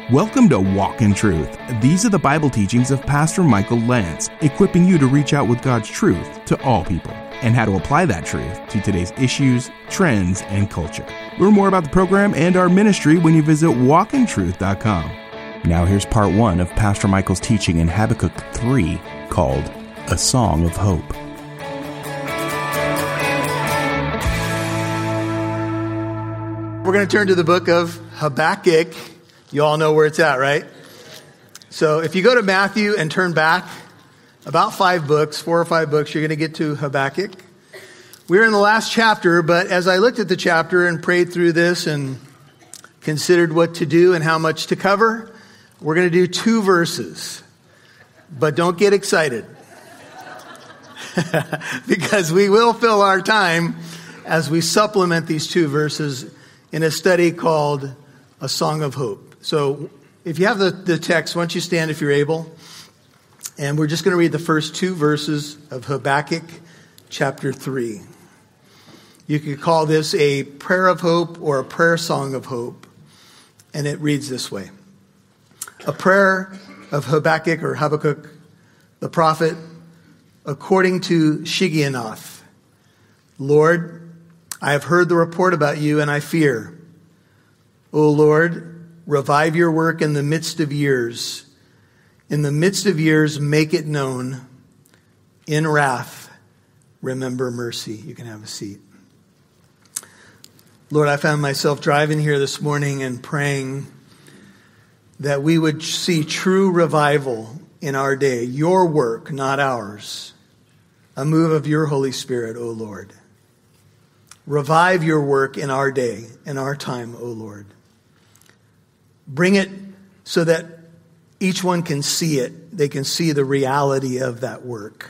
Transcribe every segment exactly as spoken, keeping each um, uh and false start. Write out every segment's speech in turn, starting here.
Welcome to Walk in Truth. These are the Bible teachings of Pastor Michael Lance, equipping you to reach out with God's truth to all people and how to apply that truth to today's issues, trends, and culture. Learn more about the program and our ministry when you visit walk in truth dot com. Now here's part one of Pastor Michael's teaching in Habakkuk three called A Song of Hope. We're going to turn to the book of Habakkuk. You all know where it's at, right? So if you go to Matthew and turn back about five books, four or five books, you're going to get to Habakkuk. We're in the last chapter, but as I looked at the chapter and prayed through this and considered what to do and how much to cover, we're going to do two verses. But don't get excited because we will fill our time as we supplement these two verses in a study called A Song of Hope. So if you have the, the text, why don't you stand if you're able? And we're just going to read the first two verses of Habakkuk chapter three. You could call this a prayer of hope or a prayer song of hope. And it reads this way. A prayer of Habakkuk or Habakkuk, the prophet, according to Shigionoth. Lord, I have heard the report about you and I fear. O Lord, revive your work in the midst of years. In the midst of years, make it known. In wrath, remember mercy. You can have a seat. Lord, I found myself driving here this morning and praying that we would see true revival in our day. Your work, not ours. A move of your Holy Spirit, O Lord. Revive your work in our day, in our time, O Lord. Bring it so that each one can see it. They can see the reality of that work.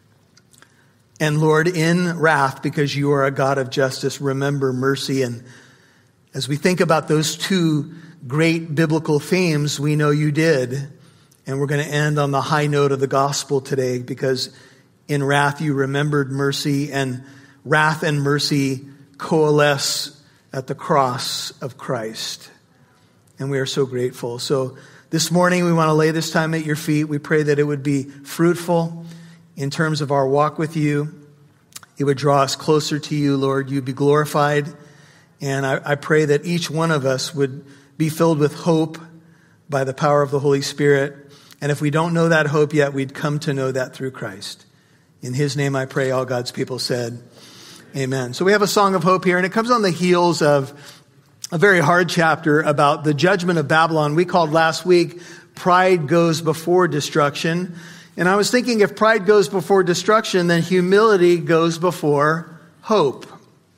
And Lord, in wrath, because you are a God of justice, remember mercy. And as we think about those two great biblical themes, we know you did. And we're going to end on the high note of the gospel today, because in wrath you remembered mercy, and wrath and mercy coalesce at the cross of Christ. And we are so grateful. So this morning we want to lay this time at your feet. We pray that it would be fruitful in terms of our walk with you. It would draw us closer to you, Lord. You'd be glorified. And I, I pray that each one of us would be filled with hope by the power of the Holy Spirit. And if we don't know that hope yet, we'd come to know that through Christ. In his name I pray, all God's people said, amen. So we have a song of hope here, and it comes on the heels of a very hard chapter about the judgment of Babylon. We called last week, Pride Goes Before Destruction. And I was thinking, if pride goes before destruction, then humility goes before hope.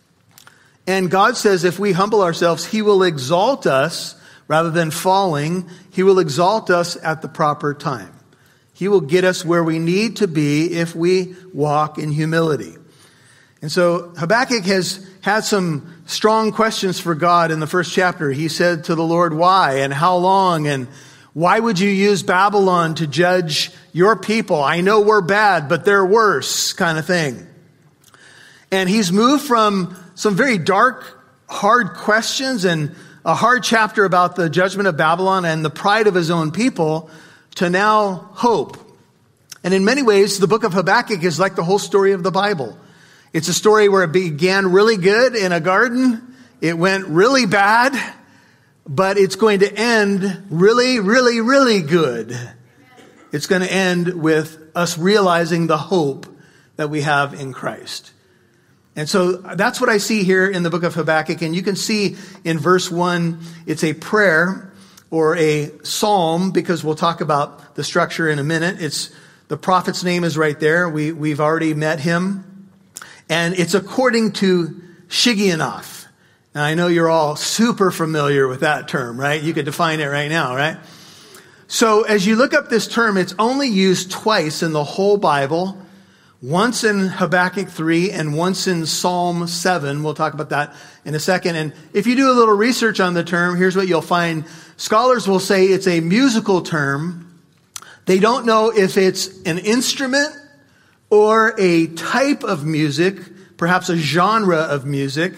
And God says if we humble ourselves, he will exalt us rather than falling. He will exalt us at the proper time. He will get us where we need to be if we walk in humility. And so Habakkuk has had some strong questions for God in the first chapter. He said to the Lord, why and how long, and why would you use Babylon to judge your people? I know we're bad, but they're worse, kind of thing. And he's moved from some very dark, hard questions and a hard chapter about the judgment of Babylon and the pride of his own people to now hope. And in many ways, the book of Habakkuk is like the whole story of the Bible. It's a story where it began really good in a garden. It went really bad, but it's going to end really, really, really good. It's going to end with us realizing the hope that we have in Christ. And so that's what I see here in the book of Habakkuk. And you can see in verse one, it's a prayer or a psalm, because we'll talk about the structure in a minute. It's the prophet's name is right there. We, we've already met him. And it's according to Shigionoth. Now, I know you're all super familiar with that term, right? You could define it right now, right? So as you look up this term, it's only used twice in the whole Bible. Once in Habakkuk three and once in Psalm seven. We'll talk about that in a second. And if you do a little research on the term, here's what you'll find. Scholars will say it's a musical term. They don't know if it's an instrument or a type of music, perhaps a genre of music.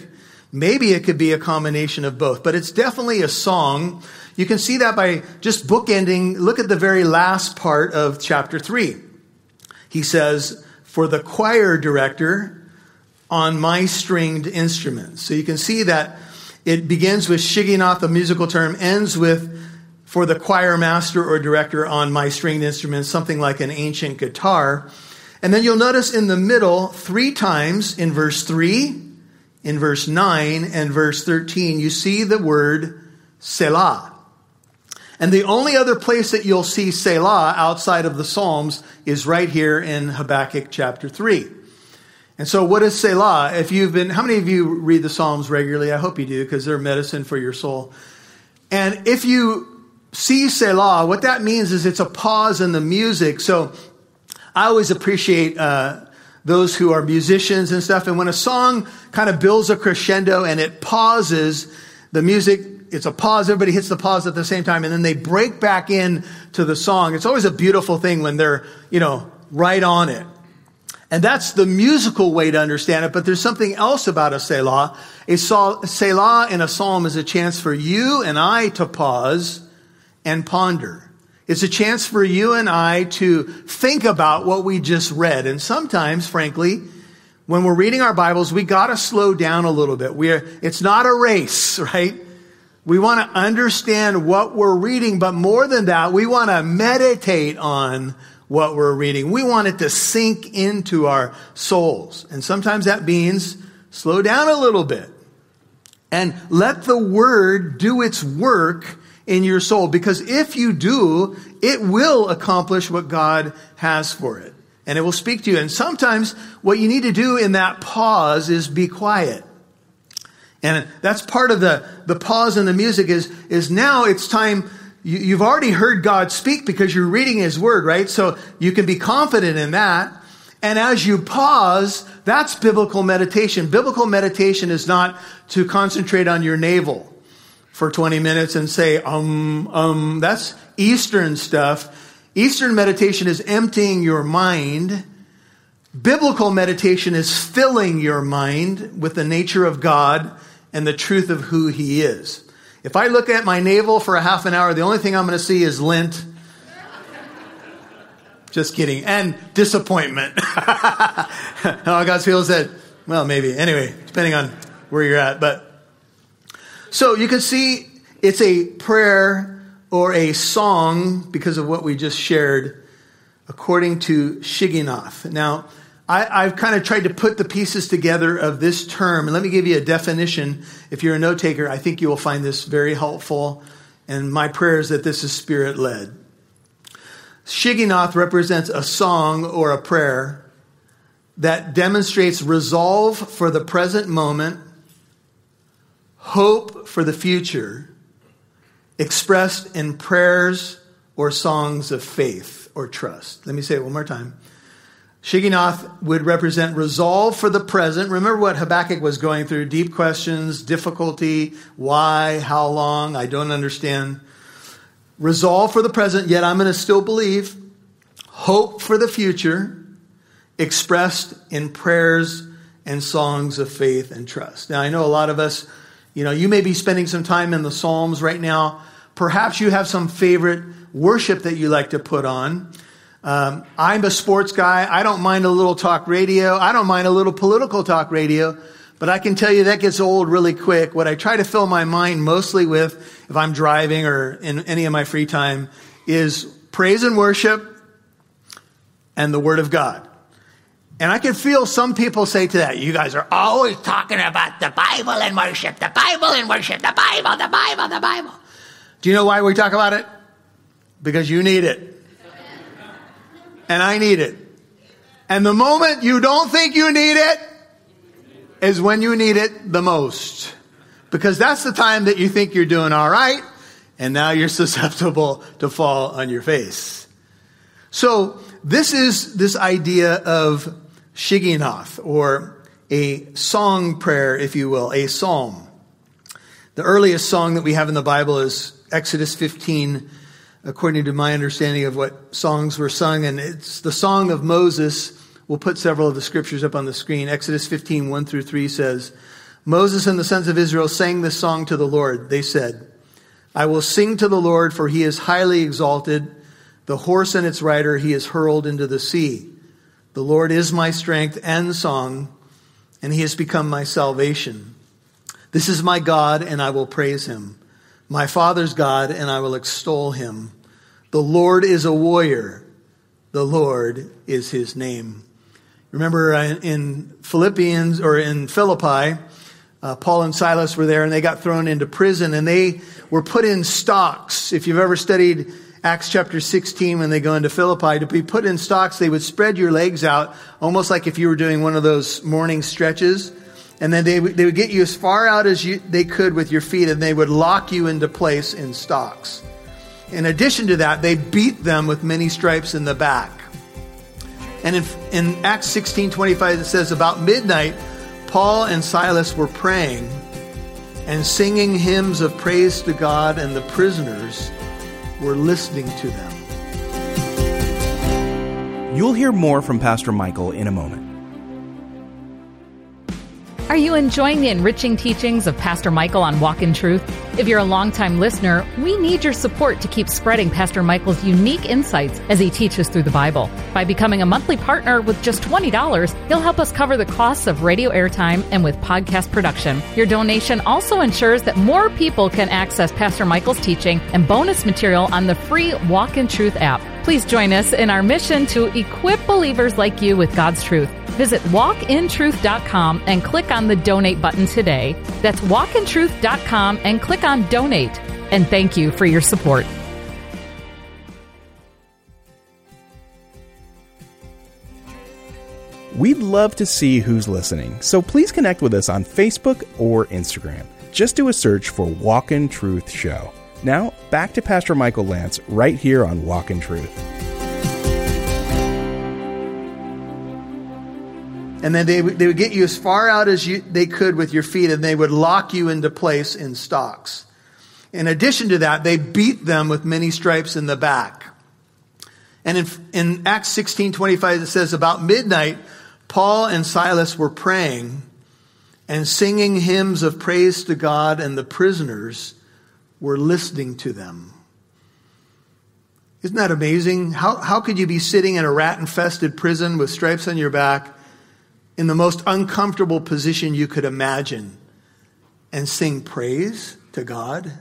Maybe it could be a combination of both, but it's definitely a song. You can see that by just bookending. Look at the very last part of chapter three. He says, for the choir director on my stringed instruments. So you can see that it begins with Shigionoth, the musical term, ends with for the choir master or director on my stringed instruments, something like an ancient guitar. And then you'll notice in the middle, three times in verse three, in verse nine, and verse thirteen, you see the word Selah. And the only other place that you'll see Selah outside of the Psalms is right here in Habakkuk chapter three. And so what is Selah? If you've been, how many of you read the Psalms regularly? I hope you do, because they're medicine for your soul. And if you see Selah, what that means is it's a pause in the music. So I always appreciate uh, those who are musicians and stuff. And when a song kind of builds a crescendo and it pauses, the music, it's a pause, everybody hits the pause at the same time, and then they break back in to the song. It's always a beautiful thing when they're, you know, right on it. And that's the musical way to understand it, but there's something else about a Selah. A Selah in a psalm is a chance for you and I to pause and ponder. It's a chance for you and I to think about what we just read. And sometimes, frankly, when we're reading our Bibles, we got to slow down a little bit. We're, it's not a race, right? We want to understand what we're reading, but more than that, we want to meditate on what we're reading. We want it to sink into our souls. And sometimes that means slow down a little bit and let the word do its work in your soul. Because if you do, it will accomplish what God has for it. And it will speak to you. And sometimes what you need to do in that pause is be quiet. And that's part of the, the pause in the music is, is now it's time. You, you've already heard God speak because you're reading his word, right? So you can be confident in that. And as you pause, that's biblical meditation. Biblical meditation is not to concentrate on your navel for twenty minutes and say, um, um, that's Eastern stuff. Eastern meditation is emptying your mind. Biblical meditation is filling your mind with the nature of God and the truth of who he is. If I look at my navel for a half an hour, the only thing I'm going to see is lint. Just kidding. And disappointment. How God's feels that, well, maybe. Anyway, depending on where you're at. But so you can see it's a prayer or a song because of what we just shared according to Shigionoth. Now, I, I've kind of tried to put the pieces together of this term. And let me give you a definition. If you're a note taker, I think you will find this very helpful. And my prayer is that this is spirit-led. Shigionoth represents a song or a prayer that demonstrates resolve for the present moment, hope for the future, expressed in prayers or songs of faith or trust. Let me say it one more time. Shigionoth would represent resolve for the present. Remember what Habakkuk was going through. Deep questions, difficulty, why, how long, I don't understand. Resolve for the present, yet I'm going to still believe. Hope for the future, expressed in prayers and songs of faith and trust. Now, I know a lot of us, you know, you may be spending some time in the Psalms right now. Perhaps you have some favorite worship that you like to put on. Um, I'm a sports guy. I don't mind a little talk radio. I don't mind a little political talk radio. But I can tell you that gets old really quick. What I try to fill my mind mostly with, if I'm driving or in any of my free time, is praise and worship and the Word of God. And I can feel some people say to that, you guys are always talking about the Bible and worship, the Bible and worship, the Bible, the Bible, the Bible. Do you know why we talk about it? Because you need it. And I need it. And the moment you don't think you need it is when you need it the most. Because that's the time that you think you're doing all right. And now you're susceptible to fall on your face. So this is this idea of Shigionoth, or a song prayer, if you will, a psalm. The earliest song that we have in the Bible is Exodus fifteen, according to my understanding of what songs were sung. And it's the song of Moses. We'll put several of the scriptures up on the screen. Exodus fifteen, one through three says, Moses and the sons of Israel sang this song to the Lord. They said, I will sing to the Lord, for he is highly exalted. The horse and its rider he is hurled into the sea. The Lord is my strength and song, and he has become my salvation. This is my God, and I will praise him. My father's God, and I will extol him. The Lord is a warrior. The Lord is his name. Remember in Philippians, or in Philippi, uh, Paul and Silas were there, and they got thrown into prison, and they were put in stocks. If you've ever studied Acts chapter sixteen, when they go into Philippi, to be put in stocks, they would spread your legs out, almost like if you were doing one of those morning stretches. And then they would, they would get you as far out as you, they could with your feet, and they would lock you into place in stocks. In addition to that, they beat them with many stripes in the back. And in, in Acts sixteen twenty-five, it says, about midnight, Paul and Silas were praying and singing hymns of praise to God, and the prisoners were listening to them. You'll hear more from Pastor Michael in a moment. Are you enjoying the enriching teachings of Pastor Michael on Walk in Truth? If you're a longtime listener, we need your support to keep spreading Pastor Michael's unique insights as he teaches through the Bible. By becoming a monthly partner with just twenty dollars, he'll help us cover the costs of radio airtime and with podcast production. Your donation also ensures that more people can access Pastor Michael's teaching and bonus material on the free Walk in Truth app. Please join us in our mission to equip believers like you with God's truth. Visit walk in truth dot com and click on the donate button today. That's walk in truth dot com and click on donate. And thank you for your support. We'd love to see who's listening, so please connect with us on Facebook or Instagram. Just do a search for Walk in Truth Show. Now, back to Pastor Michael Lantz right here on Walk in Truth. And then they would, they would get you as far out as you, they could with your feet, and they would lock you into place in stocks. In addition to that, they beat them with many stripes in the back. And in, in Acts sixteen twenty-five, it says, about midnight, Paul and Silas were praying and singing hymns of praise to God, and the prisoners were listening to them. Isn't that amazing? How, how could you be sitting in a rat-infested prison with stripes on your back in the most uncomfortable position you could imagine and sing praise to God?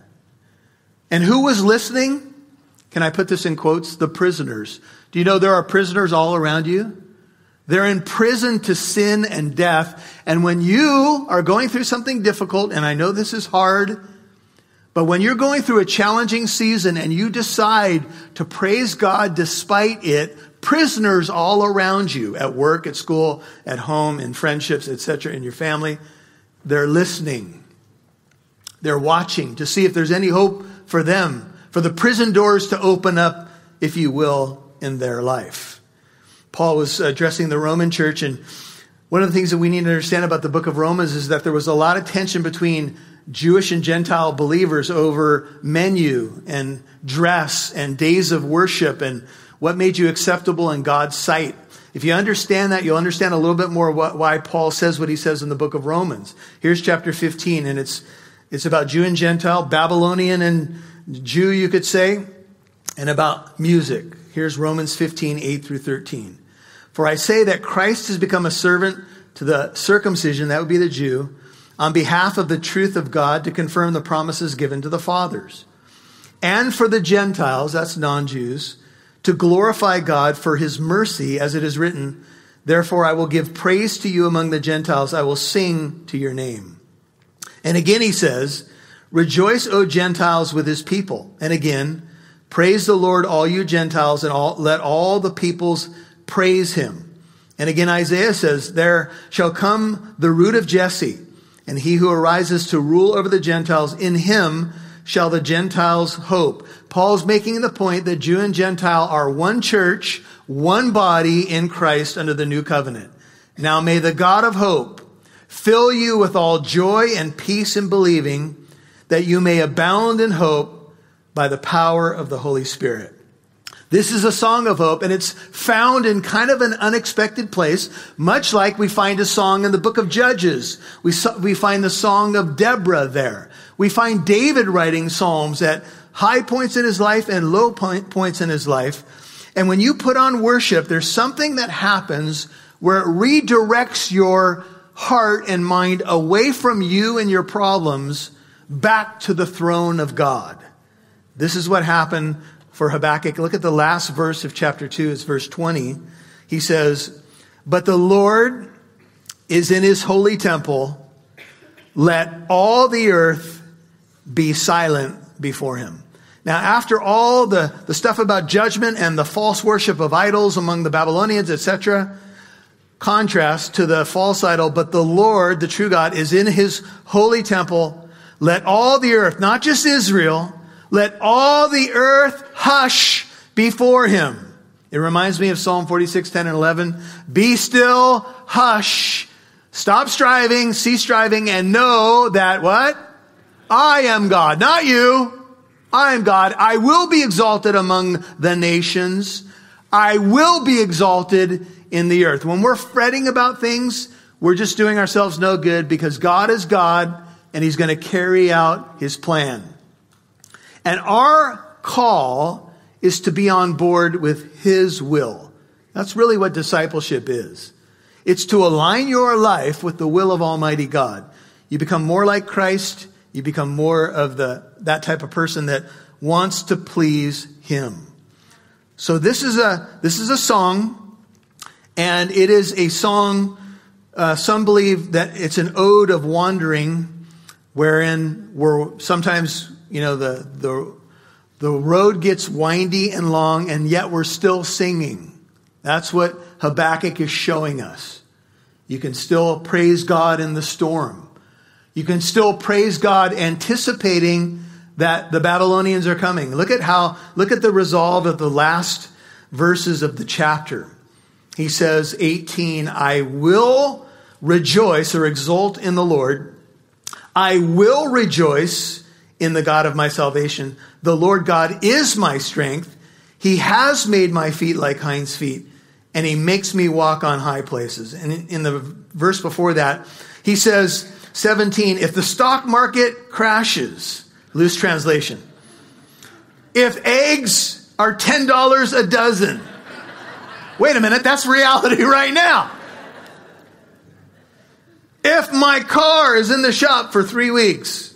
And who was listening? Can I put this in quotes? The prisoners. Do you know there are prisoners all around you? They're in prison to sin and death. And when you are going through something difficult, and I know this is hard, but when you're going through a challenging season and you decide to praise God despite it, prisoners all around you, at work, at school, at home, in friendships, et cetera, in your family, they're listening. They're watching to see if there's any hope for them, for the prison doors to open up, if you will, in their life. Paul was addressing the Roman church, and one of the things that we need to understand about the book of Romans is that there was a lot of tension between Jewish and Gentile believers over menu and dress and days of worship and what made you acceptable in God's sight. If you understand that, you'll understand a little bit more what, why Paul says what he says in the book of Romans. Here's chapter fifteen, and it's it's about Jew and Gentile, Babylonian and Jew, you could say, and about music. Here's Romans fifteen, eight through thirteen. For I say that Christ has become a servant to the circumcision, that would be the Jew, on behalf of the truth of God, to confirm the promises given to the fathers. And for the Gentiles, that's non-Jews, to glorify God for his mercy, as it is written, therefore I will give praise to you among the Gentiles, I will sing to your name. And again he says, rejoice, O Gentiles, with his people. And again, praise the Lord, all you Gentiles, and all, let all the peoples praise him. And again Isaiah says, there shall come the root of Jesse, and he who arises to rule over the Gentiles, in him shall the Gentiles hope. Paul's making the point that Jew and Gentile are one church, one body in Christ under the new covenant. Now may the God of hope fill you with all joy and peace in believing, that you may abound in hope by the power of the Holy Spirit. This is a song of hope, and it's found in kind of an unexpected place, much like we find a song in the book of Judges. We, we find the song of Deborah there. We find David writing psalms at high points in his life and low point, points in his life. And when you put on worship, there's something that happens where it redirects your heart and mind away from you and your problems back to the throne of God. This is what happened for Habakkuk. Look at the last verse of chapter two. It's verse twenty. He says, "But the Lord is in his holy temple. Let all the earth be silent before him." Now, after all the, the stuff about judgment and the false worship of idols among the Babylonians, et cetera, contrast to the false idol, but the Lord, the true God, is in his holy temple. Let all the earth, not just Israel, let all the earth hush before him. It reminds me of Psalm forty-six, ten and eleven. Be still, hush. Stop striving, cease striving, and know that what? I am God, not you. I am God. I will be exalted among the nations. I will be exalted in the earth. When we're fretting about things, we're just doing ourselves no good, because God is God and he's going to carry out his plan. And our call is to be on board with his will. That's really what discipleship is. It's to align your life with the will of Almighty God. You become more like Christ. You become more of the that type of person that wants to please him. So this is a this is a song, and it is a song. Uh, some believe that it's an ode of wandering, wherein we're sometimes, you know, the the the road gets windy and long, and yet we're still singing. That's what Habakkuk is showing us. You can still praise God in the storm. You can still praise God anticipating that the Babylonians are coming. Look at how, look at the resolve of the last verses of the chapter. He says, eighteen, I will rejoice or exult in the Lord. I will rejoice in the God of my salvation. The Lord God is my strength. He has made my feet like hinds' feet, and he makes me walk on high places. And in, in the verse before that, he says, seventeen, if the stock market crashes, loose translation, if eggs are ten dollars a dozen, wait a minute, that's reality right now. If my car is in the shop for three weeks,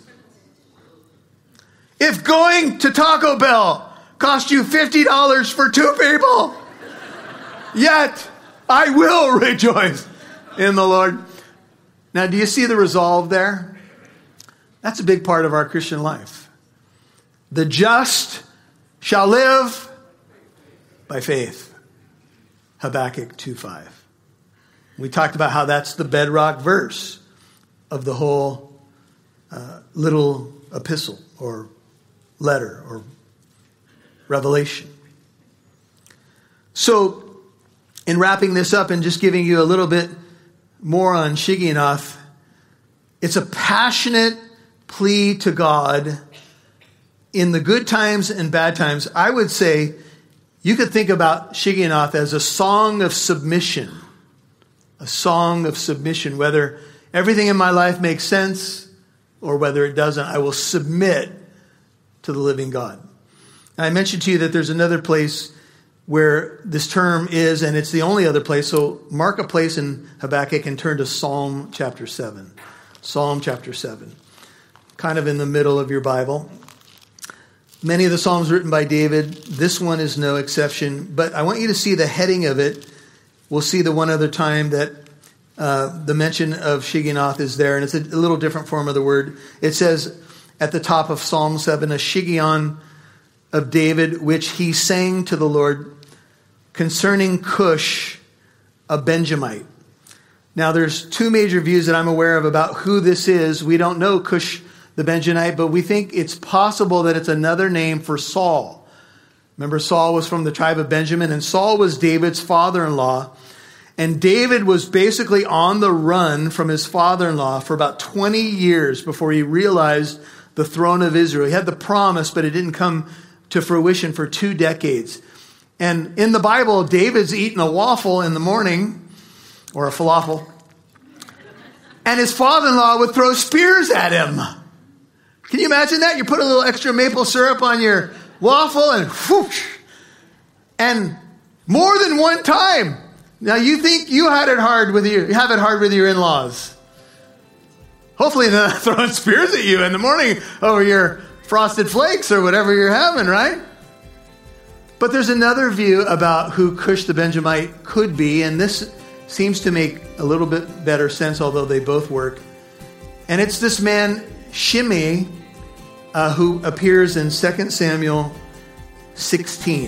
if going to Taco Bell cost you fifty dollars for two people, yet I will rejoice in the Lord. Now, do you see the resolve there? That's a big part of our Christian life. The just shall live by faith. Habakkuk two five. We talked about how that's the bedrock verse of the whole uh, little epistle or letter or revelation. So, in wrapping this up and just giving you a little bit more on Shigionoth, it's a passionate plea to God in the good times and bad times. I would say you could think about Shigionoth as a song of submission. A song of submission. Whether everything in my life makes sense or whether it doesn't, I will submit to the living God. And I mentioned to you that there's another place where this term is, and it's the only other place. So mark a place in Habakkuk and turn to Psalm chapter seven. Psalm chapter seven. Kind of in the middle of your Bible. Many of the Psalms written by David. This one is no exception. But I want you to see the heading of it. We'll see the one other time that uh, the mention of Shigionoth is there. And it's a, a little different form of the word. It says at the top of Psalm seven, a Shigion of David, which he sang to the Lord concerning Cush, a Benjamite. Now, there's two major views that I'm aware of about who this is. We don't know Cush the Benjamite, but we think it's possible that it's another name for Saul. Remember, Saul was from the tribe of Benjamin, and Saul was David's father-in-law. And David was basically on the run from his father-in-law for about twenty years before he realized the throne of Israel. He had the promise, but it didn't come to fruition for two decades. And in the Bible, David's eating a waffle in the morning, or a falafel, and his father-in-law would throw spears at him. Can you imagine that? You put a little extra maple syrup on your waffle and whoosh, and more than one time. Now you think you had it hard with you, you have it hard with your in-laws. Hopefully they're not throwing spears at you in the morning over your frosted flakes or whatever you're having, right? But there's another view about who Cush the Benjamite could be, and this seems to make a little bit better sense, although they both work. And it's this man, Shimei, uh, who appears in Second Samuel sixteen.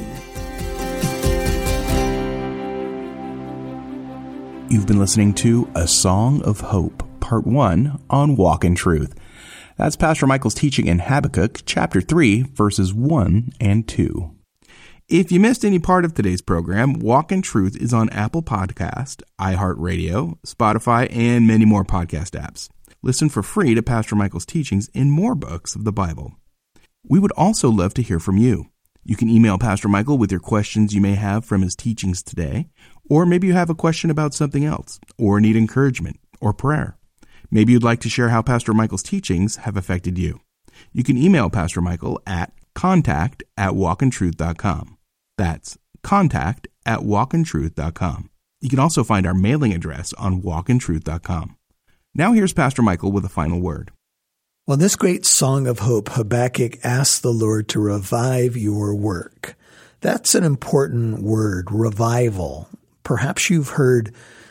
You've been listening to A Song of Hope, Part one on Walk in Truth. That's Pastor Michael's teaching in Habakkuk, chapter three, verses one and two. If you missed any part of today's program, Walk in Truth is on Apple Podcast, iHeartRadio, Spotify, and many more podcast apps. Listen for free to Pastor Michael's teachings in more books of the Bible. We would also love to hear from you. You can email Pastor Michael with your questions you may have from his teachings today, or maybe you have a question about something else, or need encouragement or prayer. Maybe you'd like to share how Pastor Michael's teachings have affected you. You can email Pastor Michael at contact at walkintruth dot com. That's contact at walkintruth dot com. You can also find our mailing address on walkintruth dot com. Now here's Pastor Michael with a final word. Well, in this great song of hope, Habakkuk asks the Lord to revive your work. That's an important word, revival. Perhaps you've heard,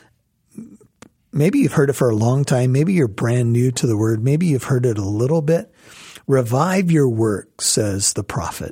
maybe you've heard it for a long time. Maybe you're brand new to the word. Maybe you've heard it a little bit. Revive your work, says the prophet.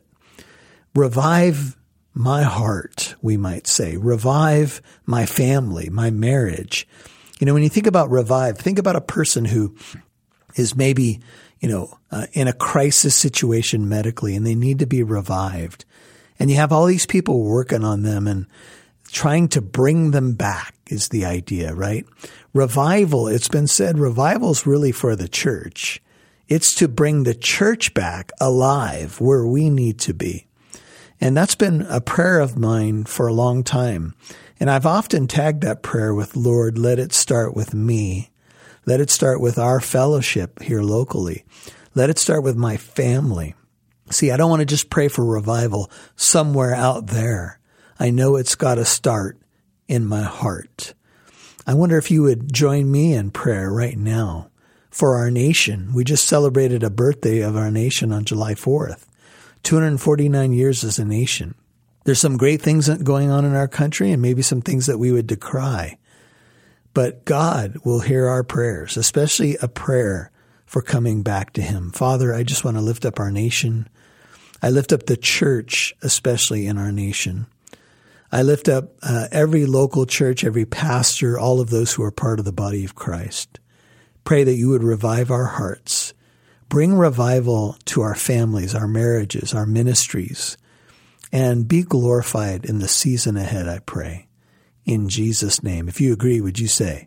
Revive my heart, we might say. Revive my family, my marriage. You know, when you think about revive, think about a person who is maybe, you know, uh, in a crisis situation medically, and they need to be revived. And you have all these people working on them and trying to bring them back is the idea, right? Revival, it's been said, revival is really for the church. It's to bring the church back alive where we need to be. And that's been a prayer of mine for a long time. And I've often tagged that prayer with, Lord, let it start with me. Let it start with our fellowship here locally. Let it start with my family. See, I don't want to just pray for revival somewhere out there. I know it's got to start in my heart. I wonder if you would join me in prayer right now for our nation. We just celebrated a birthday of our nation on July fourth. two hundred forty-nine years as a nation. There's some great things going on in our country and maybe some things that we would decry. But God will hear our prayers, especially a prayer for coming back to Him. Father, I just want to lift up our nation. I lift up the church, especially in our nation. I lift up uh, every local church, every pastor, all of those who are part of the body of Christ. Pray that you would revive our hearts. Bring revival to our families, our marriages, our ministries, and be glorified in the season ahead, I pray. In Jesus' name. If you agree, would you say,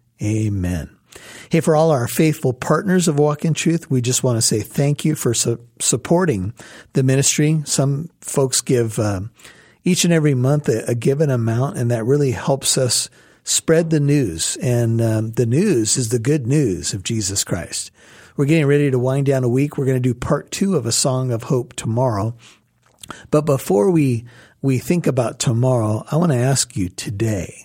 amen. Hey, for all our faithful partners of Walk in Truth, we just want to say thank you for su- supporting the ministry. Some folks give uh, each and every month a, a given amount, and that really helps us spread the news. And um, the news is the good news of Jesus Christ. We're getting ready to wind down a week. We're going to do part two of A Song of Hope tomorrow. But before we we think about tomorrow, I want to ask you today,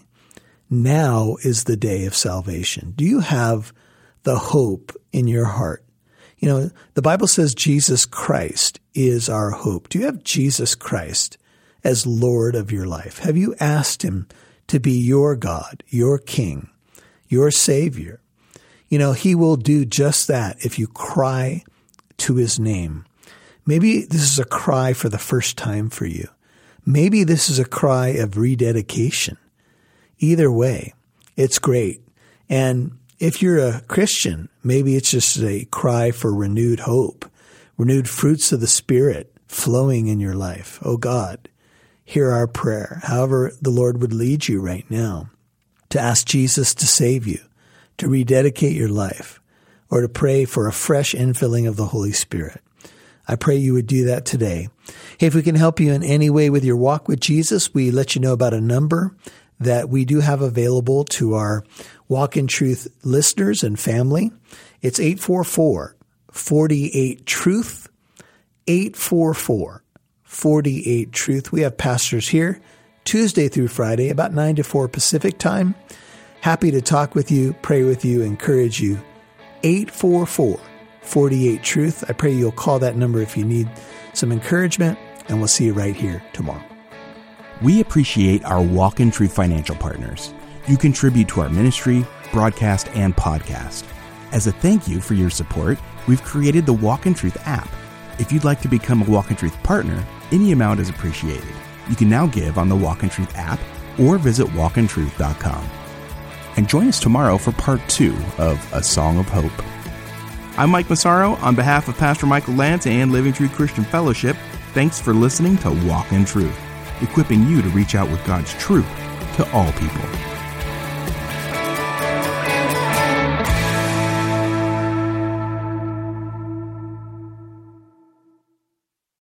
now is the day of salvation. Do you have the hope in your heart? You know, the Bible says Jesus Christ is our hope. Do you have Jesus Christ as Lord of your life? Have you asked Him to be your God, your King, your Savior? You know, He will do just that if you cry to His name. Maybe this is a cry for the first time for you. Maybe this is a cry of rededication. Either way, it's great. And if you're a Christian, maybe it's just a cry for renewed hope, renewed fruits of the Spirit flowing in your life. Oh God, hear our prayer. However the Lord would lead you right now, to ask Jesus to save you, to rededicate your life, or to pray for a fresh infilling of the Holy Spirit. I pray you would do that today. Hey, if we can help you in any way with your walk with Jesus, we let you know about a number that we do have available to our Walk in Truth listeners and family. It's eight four four, four eight, truth, eight four four, four eight, truth. We have pastors here Tuesday through Friday, about nine to four Pacific time. Happy to talk with you, pray with you, encourage you. eight four four, four eight, truth. I pray you'll call that number if you need some encouragement, and we'll see you right here tomorrow. We appreciate our Walk in Truth financial partners. You contribute to our ministry, broadcast, and podcast. As a thank you for your support, we've created the Walk in Truth app. If you'd like to become a Walk in Truth partner, any amount is appreciated. You can now give on the Walk in Truth app or visit walk in truth dot com. And join us tomorrow for part two of A Song of Hope. I'm Mike Massaro. On behalf of Pastor Michael Lance and Living Truth Christian Fellowship, thanks for listening to Walk in Truth, equipping you to reach out with God's truth to all people.